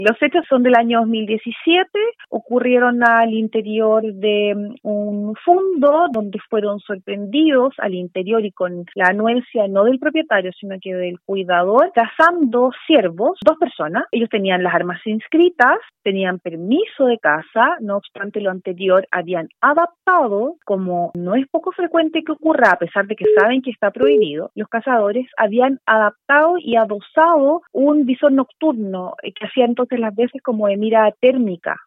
Los hechos son del año 2017, ocurrieron al interior de un fondo donde fueron sorprendidos al interior y con la anuencia no del propietario, sino que del cuidador, cazando ciervos, 2 personas. Ellos tenían las armas inscritas, tenían permiso de caza, no obstante lo anterior, habían adaptado, como no es poco frecuente que ocurra, a pesar de que saben que está prohibido, los cazadores habían adaptado y adosado un visor nocturno que hacía entonces las veces como de mira térmica